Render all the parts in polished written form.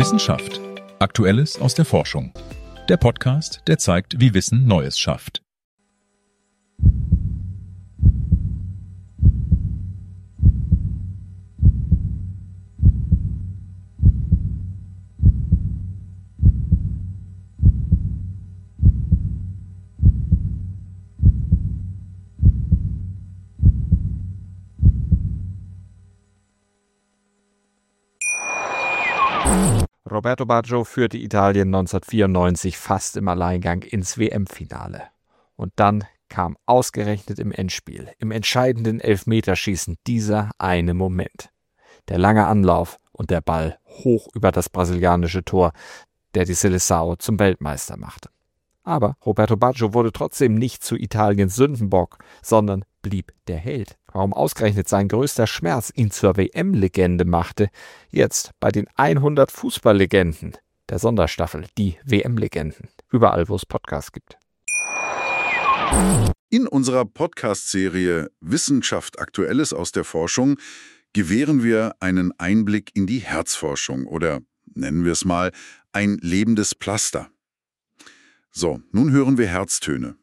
Wissenschaft. Aktuelles aus der Forschung. Der Podcast, der zeigt, wie Wissen Neues schafft. Roberto Baggio führte Italien 1994 fast im Alleingang ins WM-Finale. Und dann kam ausgerechnet im Endspiel, im entscheidenden Elfmeterschießen, dieser eine Moment. Der lange Anlauf und der Ball hoch über das brasilianische Tor, der die Seleção zum Weltmeister machte. Aber Roberto Baggio wurde trotzdem nicht zu Italiens Sündenbock, sondern blieb der Held. Warum ausgerechnet sein größter Schmerz ihn zur WM-Legende machte, jetzt bei den 100 Fußballlegenden der Sonderstaffel, die WM-Legenden, überall wo es Podcasts gibt. In unserer Podcast-Serie Wissenschaft Aktuelles aus der Forschung gewähren wir einen Einblick in die Herzforschung oder nennen wir es mal ein lebendes Pflaster. So, nun hören wir Herztöne.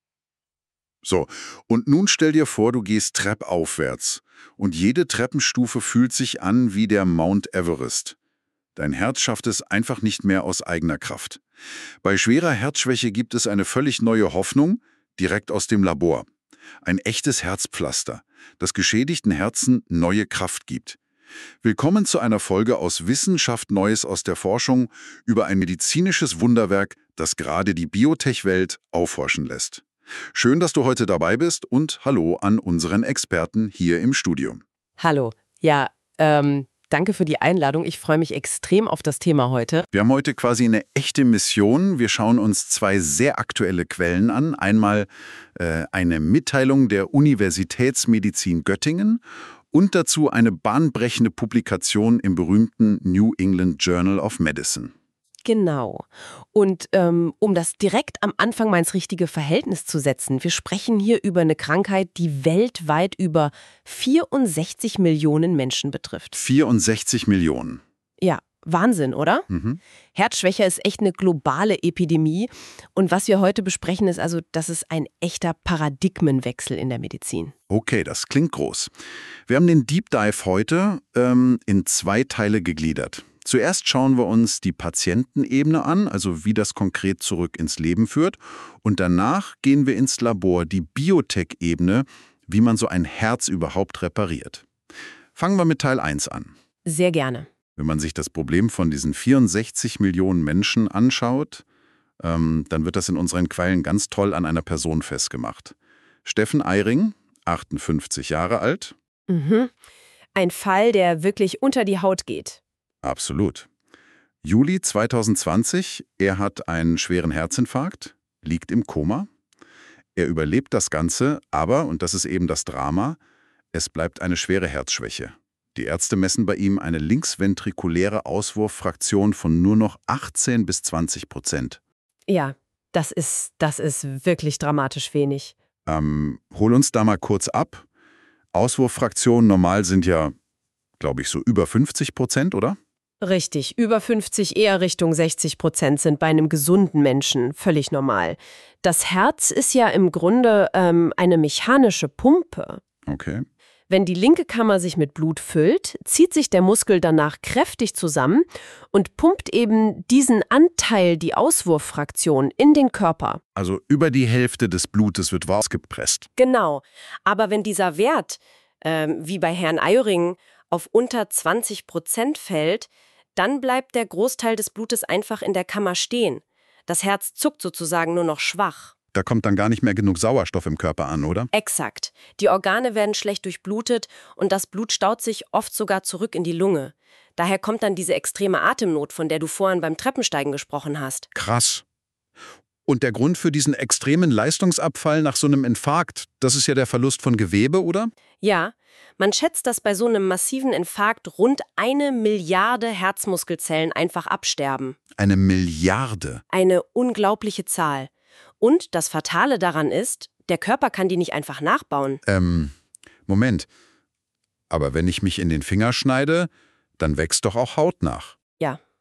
So, und nun stell dir vor, du gehst treppaufwärts und jede Treppenstufe fühlt sich an wie der Mount Everest. Dein Herz schafft es einfach nicht mehr aus eigener Kraft. Bei schwerer Herzschwäche gibt es eine völlig neue Hoffnung, direkt aus dem Labor. Ein echtes Herzpflaster, das geschädigten Herzen neue Kraft gibt. Willkommen zu einer Folge aus Wissenschaft Neues aus der Forschung über ein medizinisches Wunderwerk, das gerade die Biotech-Welt aufhorchen lässt. Schön, dass du heute dabei bist und hallo an unseren Experten hier im Studio. Hallo. Ja, danke für die Einladung. Ich freue mich extrem auf das Thema heute. Wir haben heute quasi eine echte Mission. Wir schauen uns zwei sehr aktuelle Quellen an. Einmal eine Mitteilung der Universitätsmedizin Göttingen und dazu eine bahnbrechende Publikation im berühmten New England Journal of Medicine. Genau. Und um das direkt am Anfang mal ins richtige Verhältnis zu setzen, wir sprechen hier über eine Krankheit, die weltweit über 64 Millionen Menschen betrifft. 64 Millionen. Ja, Wahnsinn, oder? Mhm. Herzschwäche ist echt eine globale Epidemie. Und was wir heute besprechen, ist also, das ist ein echter Paradigmenwechsel in der Medizin. Okay, das klingt groß. Wir haben den Deep Dive heute in zwei Teile gegliedert. Zuerst schauen wir uns die Patientenebene an, also wie das konkret zurück ins Leben führt. Und danach gehen wir ins Labor, die Biotech-Ebene, wie man so ein Herz überhaupt repariert. Fangen wir mit Teil 1 an. Sehr gerne. Wenn man sich das Problem von diesen 64 Millionen Menschen anschaut, dann wird das in unseren Quellen ganz toll an einer Person festgemacht. Steffen Eyring, 58 Jahre alt. Mhm. Ein Fall, der wirklich unter die Haut geht. Absolut. Juli 2020, er hat einen schweren Herzinfarkt, liegt im Koma. Er überlebt das Ganze, aber, und das ist eben das Drama, es bleibt eine schwere Herzschwäche. Die Ärzte messen bei ihm eine linksventrikuläre Auswurffraktion von nur noch 18 bis 20%. Ja, das ist wirklich dramatisch wenig. Hol uns da mal kurz ab. Auswurffraktionen normal sind ja, glaube ich, so über 50%, oder? Richtig, über 50, eher Richtung 60% sind bei einem gesunden Menschen völlig normal. Das Herz ist ja im Grunde eine mechanische Pumpe. Okay. Wenn die linke Kammer sich mit Blut füllt, zieht sich der Muskel danach kräftig zusammen und pumpt eben diesen Anteil, die Auswurffraktion, in den Körper. Also über die Hälfte des Blutes wird rausgepresst. Genau, aber wenn dieser Wert, wie bei Herrn Eyring, auf unter 20% fällt, dann bleibt der Großteil des Blutes einfach in der Kammer stehen. Das Herz zuckt sozusagen nur noch schwach. Da kommt dann gar nicht mehr genug Sauerstoff im Körper an, oder? Exakt. Die Organe werden schlecht durchblutet und das Blut staut sich oft sogar zurück in die Lunge. Daher kommt dann diese extreme Atemnot, von der du vorhin beim Treppensteigen gesprochen hast. Krass. Und der Grund für diesen extremen Leistungsabfall nach so einem Infarkt, das ist ja der Verlust von Gewebe, oder? Ja, man schätzt, dass bei so einem massiven Infarkt rund 1 Milliarde Herzmuskelzellen einfach absterben. 1 Milliarde? Eine unglaubliche Zahl. Und das Fatale daran ist, der Körper kann die nicht einfach nachbauen. Moment. Aber wenn ich mich in den Finger schneide, dann wächst doch auch Haut nach. Ja,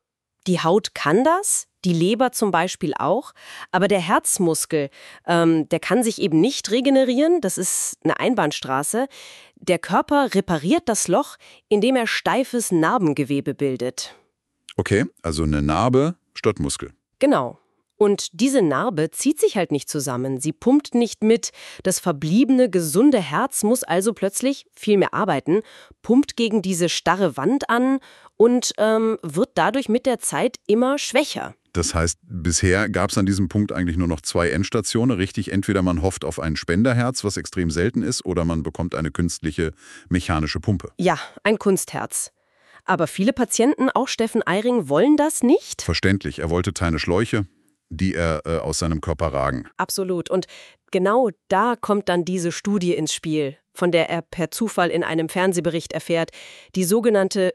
Die Haut kann das, die Leber zum Beispiel auch, aber der Herzmuskel, der kann sich eben nicht regenerieren, das ist eine Einbahnstraße. Der Körper repariert das Loch, indem er steifes Narbengewebe bildet. Okay, also eine Narbe statt Muskel. Genau. Und diese Narbe zieht sich halt nicht zusammen, sie pumpt nicht mit. Das verbliebene, gesunde Herz muss also plötzlich viel mehr arbeiten, pumpt gegen diese starre Wand an und wird dadurch mit der Zeit immer schwächer. Das heißt, bisher gab es an diesem Punkt eigentlich nur noch 2 Endstationen. Richtig, entweder man hofft auf ein Spenderherz, was extrem selten ist, oder man bekommt eine künstliche mechanische Pumpe. Ja, ein Kunstherz. Aber viele Patienten, auch Steffen Eyring, wollen das nicht. Verständlich, er wollte keine Schläuche, die aus seinem Körper ragen. Absolut. Und genau da kommt dann diese Studie ins Spiel, von der er per Zufall in einem Fernsehbericht erfährt, die sogenannte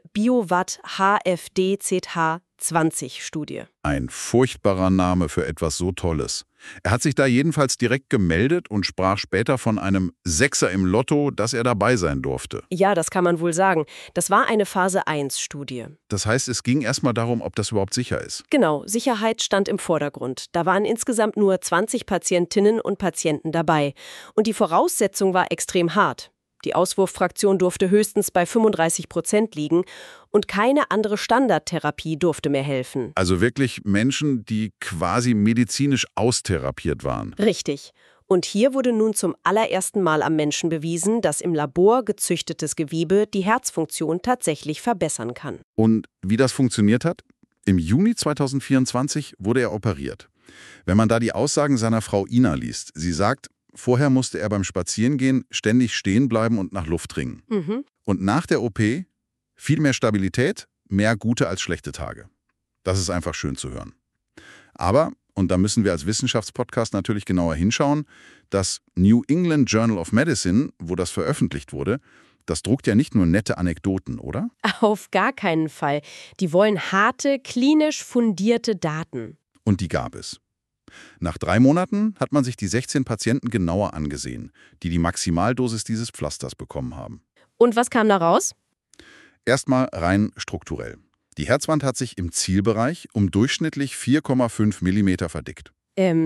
BioWatt-HFD-ZH-20-Studie. Ein furchtbarer Name für etwas so Tolles. Er hat sich da jedenfalls direkt gemeldet und sprach später von einem Sechser im Lotto, dass er dabei sein durfte. Ja, das kann man wohl sagen. Das war eine Phase-1-Studie. Das heißt, es ging erstmal darum, ob das überhaupt sicher ist. Genau, Sicherheit stand im Vordergrund. Da waren insgesamt nur 20 Patientinnen und Patienten dabei. Und die Voraussetzung war extrem hart. Die Auswurffraktion durfte höchstens bei 35% liegen und keine andere Standardtherapie durfte mehr helfen. Also wirklich Menschen, die quasi medizinisch austherapiert waren. Richtig. Und hier wurde nun zum allerersten Mal am Menschen bewiesen, dass im Labor gezüchtetes Gewebe die Herzfunktion tatsächlich verbessern kann. Und wie das funktioniert hat? Im Juni 2024 wurde er operiert. Wenn man da die Aussagen seiner Frau Ina liest, sie sagt, vorher musste er beim Spazierengehen ständig stehen bleiben und nach Luft ringen. Und nach der OP viel mehr Stabilität, mehr gute als schlechte Tage. Das ist einfach schön zu hören. Aber, und da müssen wir als Wissenschaftspodcast natürlich genauer hinschauen, das New England Journal of Medicine, wo das veröffentlicht wurde, das druckt ja nicht nur nette Anekdoten, oder? Auf gar keinen Fall. Die wollen harte, klinisch fundierte Daten. Und die gab es. Nach 3 Monaten hat man sich die 16 Patienten genauer angesehen, die die Maximaldosis dieses Pflasters bekommen haben. Und was kam da raus? Erstmal rein strukturell. Die Herzwand hat sich im Zielbereich um durchschnittlich 4,5 mm verdickt.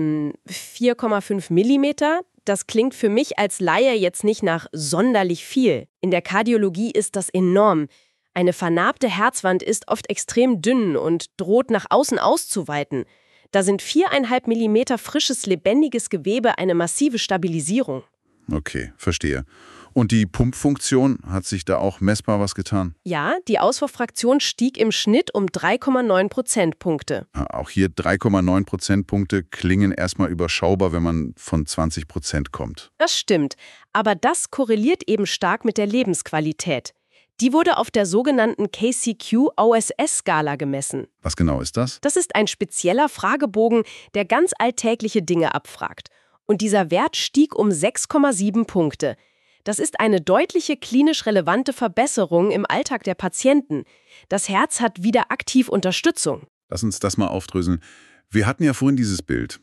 4,5 Millimeter? Das klingt für mich als Laie jetzt nicht nach sonderlich viel. In der Kardiologie ist das enorm. Eine vernarbte Herzwand ist oft extrem dünn und droht nach außen auszuweiten. Da sind 4,5 Millimeter frisches, lebendiges Gewebe eine massive Stabilisierung. Okay, verstehe. Und die Pumpfunktion, hat sich da auch messbar was getan? Ja, die Auswurffraktion stieg im Schnitt um 3,9 Prozentpunkte. Auch hier 3,9 Prozentpunkte klingen erstmal überschaubar, wenn man von 20% kommt. Das stimmt, aber das korreliert eben stark mit der Lebensqualität. Die wurde auf der sogenannten KCQ-OSS-Skala gemessen. Was genau ist das? Das ist ein spezieller Fragebogen, der ganz alltägliche Dinge abfragt. Und dieser Wert stieg um 6,7 Punkte. Das ist eine deutliche klinisch relevante Verbesserung im Alltag der Patienten. Das Herz hat wieder aktiv Unterstützung. Lass uns das mal aufdröseln. Wir hatten ja vorhin dieses Bild.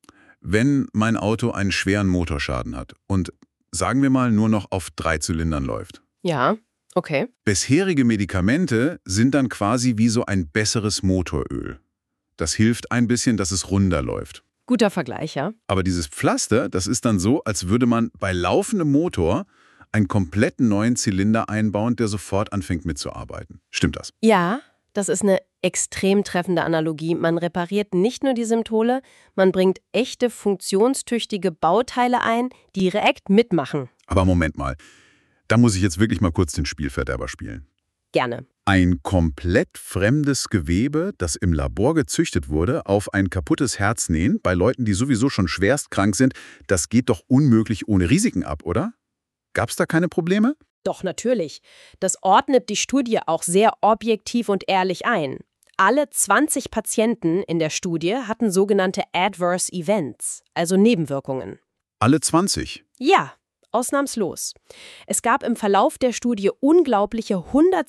Wenn mein Auto einen schweren Motorschaden hat und, sagen wir mal, nur noch auf 3 Zylindern läuft. Ja, okay. Bisherige Medikamente sind dann quasi wie so ein besseres Motoröl. Das hilft ein bisschen, dass es runder läuft. Guter Vergleich, ja. Aber dieses Pflaster, das ist dann so, als würde man bei laufendem Motor einen komplett neuen Zylinder einbauen, der sofort anfängt mitzuarbeiten. Stimmt das? Ja, das ist eine extrem treffende Analogie. Man repariert nicht nur die Symptome, man bringt echte funktionstüchtige Bauteile ein, die direkt mitmachen. Aber Moment mal, da muss ich jetzt wirklich mal kurz den Spielverderber spielen. Gerne. Ein komplett fremdes Gewebe, das im Labor gezüchtet wurde, auf ein kaputtes Herz nähen, bei Leuten, die sowieso schon schwerst krank sind, das geht doch unmöglich ohne Risiken ab, oder? Gab es da keine Probleme? Doch, natürlich. Das ordnet die Studie auch sehr objektiv und ehrlich ein. Alle 20 Patienten in der Studie hatten sogenannte Adverse Events, also Nebenwirkungen. Alle 20? Ja, ausnahmslos. Es gab im Verlauf der Studie unglaubliche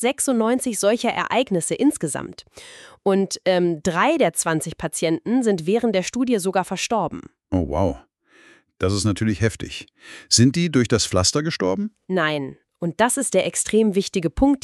196 solcher Ereignisse insgesamt. Und 3 der 20 Patienten sind während der Studie sogar verstorben. Oh, wow. Das ist natürlich heftig. Sind die durch das Pflaster gestorben? Nein. Und das ist der extrem wichtige Punkt hier.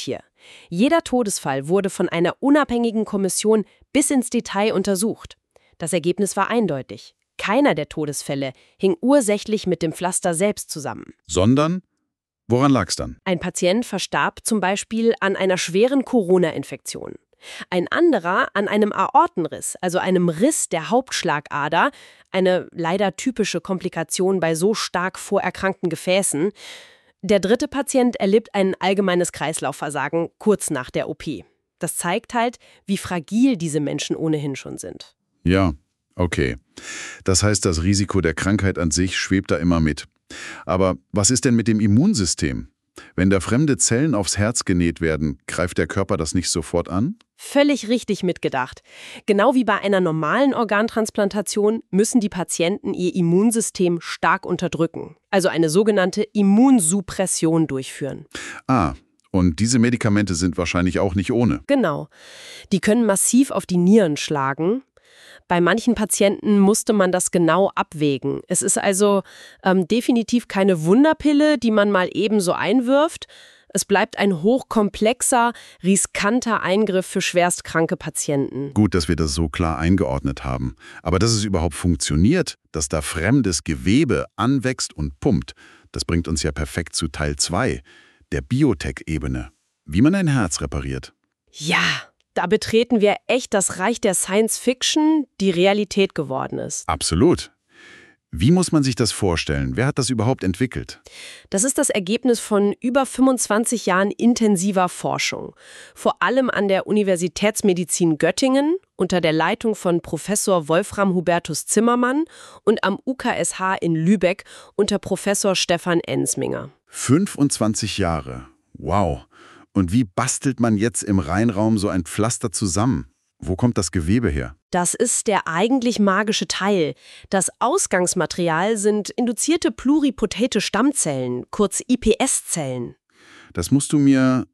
Jeder Todesfall wurde von einer unabhängigen Kommission bis ins Detail untersucht. Das Ergebnis war eindeutig. Keiner der Todesfälle hing ursächlich mit dem Pflaster selbst zusammen. Sondern, woran lag's dann? Ein Patient verstarb zum Beispiel an einer schweren Corona-Infektion. Ein anderer an einem Aortenriss, also einem Riss der Hauptschlagader, eine leider typische Komplikation bei so stark vorerkrankten Gefäßen. Der dritte Patient erlitt ein allgemeines Kreislaufversagen kurz nach der OP. Das zeigt halt, wie fragil diese Menschen ohnehin schon sind. Ja, okay. Das heißt, das Risiko der Krankheit an sich schwebt da immer mit. Aber was ist denn mit dem Immunsystem? Wenn da fremde Zellen aufs Herz genäht werden, greift der Körper das nicht sofort an? Völlig richtig mitgedacht. Genau wie bei einer normalen Organtransplantation müssen die Patienten ihr Immunsystem stark unterdrücken, also eine sogenannte Immunsuppression durchführen. Ah, und diese Medikamente sind wahrscheinlich auch nicht ohne. Genau. Die können massiv auf die Nieren schlagen. Bei manchen Patienten musste man das genau abwägen. Es ist also definitiv keine Wunderpille, die man mal ebenso einwirft. Es bleibt ein hochkomplexer, riskanter Eingriff für schwerstkranke Patienten. Gut, dass wir das so klar eingeordnet haben. Aber dass es überhaupt funktioniert, dass da fremdes Gewebe anwächst und pumpt, das bringt uns ja perfekt zu Teil 2, der Biotech-Ebene. Wie man ein Herz repariert. Ja, da betreten wir echt das Reich der Science-Fiction, die Realität geworden ist. Absolut. Wie muss man sich das vorstellen? Wer hat das überhaupt entwickelt? Das ist das Ergebnis von über 25 Jahren intensiver Forschung. Vor allem an der Universitätsmedizin Göttingen unter der Leitung von Professor Wolfram Hubertus Zimmermann und am UKSH in Lübeck unter Professor Stefan Ensminger. 25 Jahre. Wow. Und wie bastelt man jetzt im Reinraum so ein Pflaster zusammen? Wo kommt das Gewebe her? Das ist der eigentlich magische Teil. Das Ausgangsmaterial sind induzierte pluripotate Stammzellen, kurz iPS-Zellen. Das musst du mir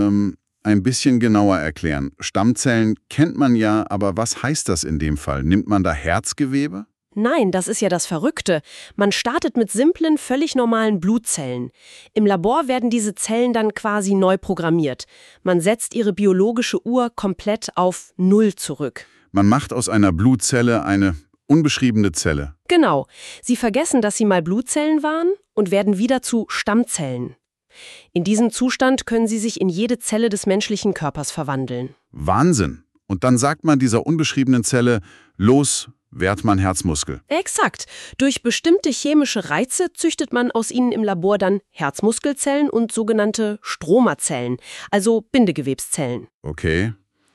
ein bisschen genauer erklären. Stammzellen kennt man ja, aber was heißt das in dem Fall? Nimmt man da Herzgewebe? Nein, das ist ja das Verrückte. Man startet mit simplen, völlig normalen Blutzellen. Im Labor werden diese Zellen dann quasi neu programmiert. Man setzt ihre biologische Uhr komplett auf Null zurück. Man macht aus einer Blutzelle eine unbeschriebene Zelle. Genau. Sie vergessen, dass sie mal Blutzellen waren und werden wieder zu Stammzellen. In diesem Zustand können sie sich in jede Zelle des menschlichen Körpers verwandeln. Wahnsinn. Und dann sagt man dieser unbeschriebenen Zelle, los, werd man Herzmuskel. Exakt. Durch bestimmte chemische Reize züchtet man aus ihnen im Labor dann Herzmuskelzellen und sogenannte Stromazellen, also Bindegewebszellen. Okay.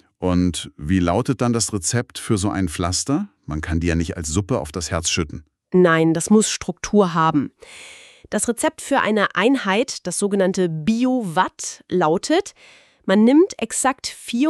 Und wie lautet dann das Rezept für so ein Pflaster? Man kann die ja nicht als Suppe auf das Herz schütten. Nein, das muss Struktur haben. Das Rezept für eine Einheit, das sogenannte Biowatt, lautet: Man nimmt exakt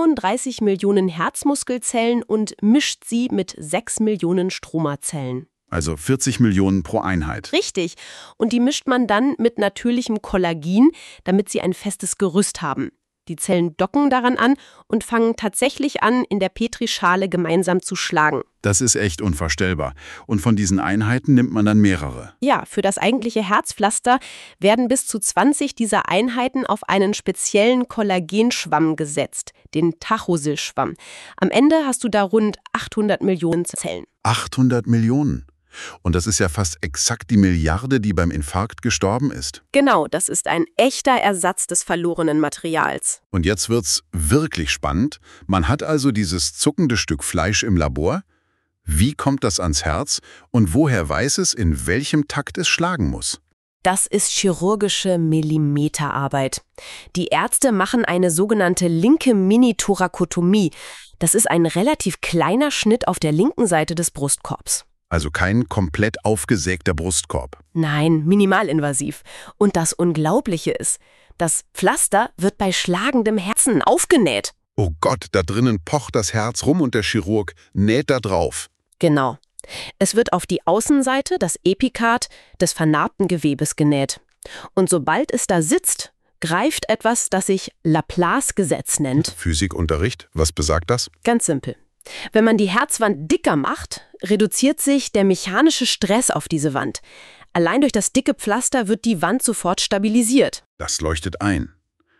34 Millionen Herzmuskelzellen und mischt sie mit 6 Millionen Stromazellen. Also 40 Millionen pro Einheit. Richtig. Und die mischt man dann mit natürlichem Kollagen, damit sie ein festes Gerüst haben. Die Zellen docken daran an und fangen tatsächlich an, in der Petrischale gemeinsam zu schlagen. Das ist echt unvorstellbar. Und von diesen Einheiten nimmt man dann mehrere. Ja, für das eigentliche Herzpflaster werden bis zu 20 dieser Einheiten auf einen speziellen Kollagenschwamm gesetzt, den Tachosil-Schwamm. Am Ende hast du da rund 800 Millionen Zellen. 800 Millionen? Und das ist ja fast exakt die Milliarde, die beim Infarkt gestorben ist. Genau, das ist ein echter Ersatz des verlorenen Materials. Und jetzt wird's wirklich spannend. Man hat also dieses zuckende Stück Fleisch im Labor. Wie kommt das ans Herz und woher weiß es, in welchem Takt es schlagen muss? Das ist chirurgische Millimeterarbeit. Die Ärzte machen eine sogenannte linke Minithorakotomie. Das ist ein relativ kleiner Schnitt auf der linken Seite des Brustkorbs. Also kein komplett aufgesägter Brustkorb. Nein, minimalinvasiv. Und das Unglaubliche ist, das Pflaster wird bei schlagendem Herzen aufgenäht. Oh Gott, da drinnen pocht das Herz rum und der Chirurg näht da drauf. Genau. Es wird auf die Außenseite, das Epikard, des vernarbten Gewebes genäht. Und sobald es da sitzt, greift etwas, das sich Laplace-Gesetz nennt. Physikunterricht, was besagt das? Ganz simpel. Wenn man die Herzwand dicker macht, reduziert sich der mechanische Stress auf diese Wand. Allein durch das dicke Pflaster wird die Wand sofort stabilisiert. Das leuchtet ein.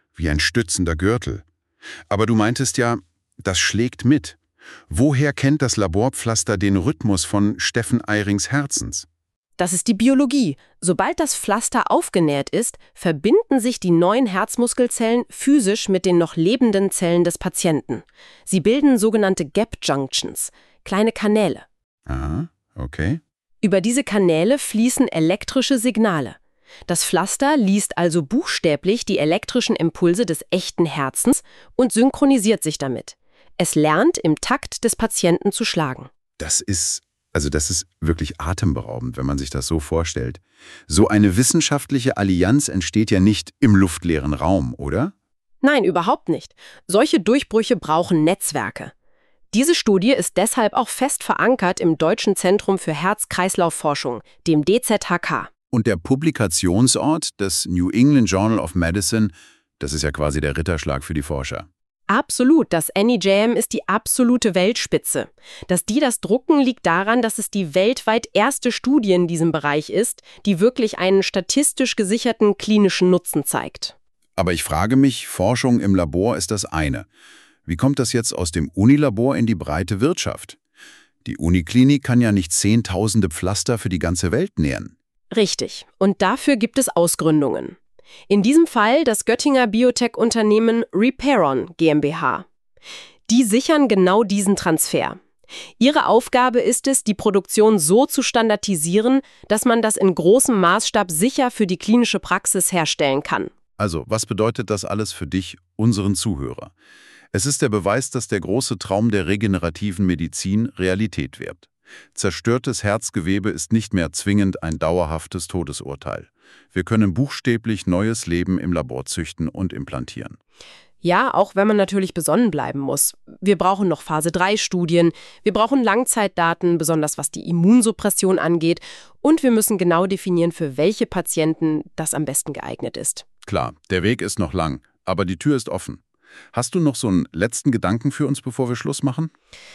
wie ein stützender Gürtel. Aber du meintest ja, das schlägt mit. Woher kennt das Laborpflaster den Rhythmus von Steffen Eirings Herzens? Das ist die Biologie. Sobald das Pflaster aufgenäht ist, verbinden sich die neuen Herzmuskelzellen physisch mit den noch lebenden Zellen des Patienten. Sie bilden sogenannte Gap Junctions, kleine Kanäle. Aha, okay. Über diese Kanäle fließen elektrische Signale. Das Pflaster liest also buchstäblich die elektrischen Impulse des echten Herzens und synchronisiert sich damit. Es lernt, im Takt des Patienten zu schlagen. Das ist wirklich atemberaubend, wenn man sich das so vorstellt. So eine wissenschaftliche Allianz entsteht ja nicht im luftleeren Raum, oder? Nein, überhaupt nicht. Solche Durchbrüche brauchen Netzwerke. Diese Studie ist deshalb auch fest verankert im Deutschen Zentrum für Herz-Kreislauf-Forschung, dem DZHK. Und der Publikationsort, das New England Journal of Medicine, das ist ja quasi der Ritterschlag für die Forscher. Absolut, das NEJM ist die absolute Weltspitze. Dass die das drucken, liegt daran, dass es die weltweit erste Studie in diesem Bereich ist, die wirklich einen statistisch gesicherten klinischen Nutzen zeigt. Aber ich frage mich, Forschung im Labor ist das eine. Wie kommt das jetzt aus dem Unilabor in die breite Wirtschaft? Die Uniklinik kann ja nicht Zehntausende Pflaster für die ganze Welt nähen. Richtig. Und dafür gibt es Ausgründungen. In diesem Fall das Göttinger Biotech-Unternehmen Repairon GmbH. Die sichern genau diesen Transfer. Ihre Aufgabe ist es, die Produktion so zu standardisieren, dass man das in großem Maßstab sicher für die klinische Praxis herstellen kann. Also, was bedeutet das alles für dich, unseren Zuhörer? Es ist der Beweis, dass der große Traum der regenerativen Medizin Realität wird. Zerstörtes Herzgewebe ist nicht mehr zwingend ein dauerhaftes Todesurteil. Wir können buchstäblich neues Leben im Labor züchten und implantieren. Ja, auch wenn man natürlich besonnen bleiben muss. Wir brauchen noch Phase-3-Studien, wir brauchen Langzeitdaten, besonders was die Immunsuppression angeht, und wir müssen genau definieren, für welche Patienten das am besten geeignet ist. Klar, der Weg ist noch lang, aber die Tür ist offen. Hast du noch so einen letzten Gedanken für uns, bevor wir Schluss machen?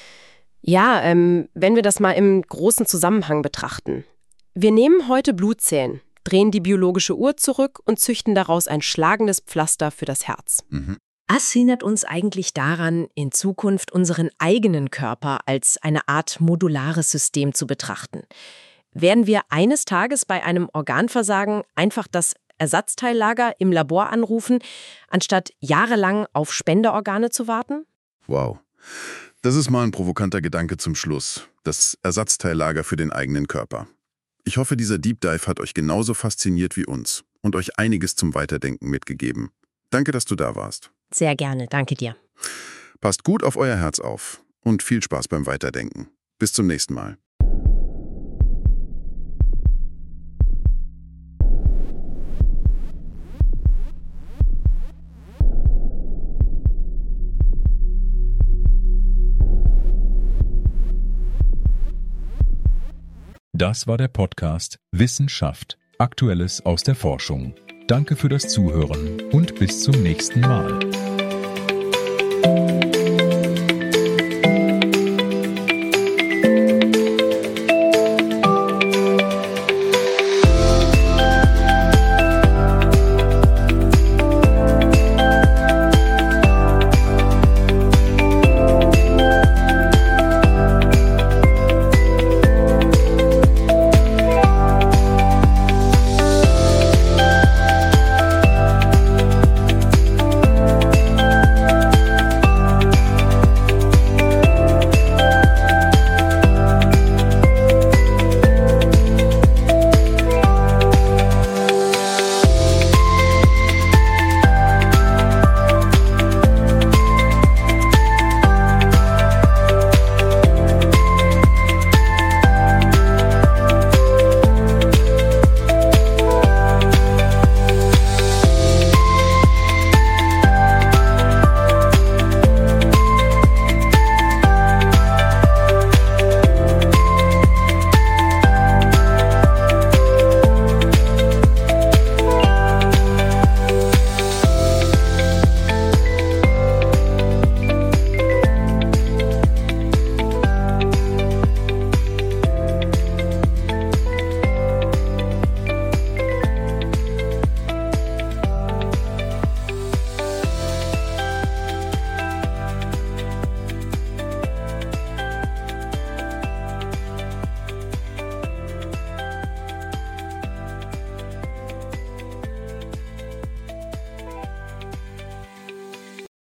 Ja, wenn wir das mal im großen Zusammenhang betrachten. Wir nehmen heute Blutzellen, drehen die biologische Uhr zurück und züchten daraus ein schlagendes Pflaster für das Herz. Das hindert uns eigentlich daran, in Zukunft unseren eigenen Körper als eine Art modulares System zu betrachten. Werden wir eines Tages bei einem Organversagen einfach das Ersatzteillager im Labor anrufen, anstatt jahrelang auf Spenderorgane zu warten? Wow. Das ist mal ein provokanter Gedanke zum Schluss. Das Ersatzteillager für den eigenen Körper. Ich hoffe, dieser Deep Dive hat euch genauso fasziniert wie uns und euch einiges zum Weiterdenken mitgegeben. Danke, dass du da warst. Sehr gerne, danke dir. Passt gut auf euer Herz auf und viel Spaß beim Weiterdenken. Bis zum nächsten Mal. Das war der Podcast Wissenschaft. Aktuelles aus der Forschung. Danke für das Zuhören und bis zum nächsten Mal.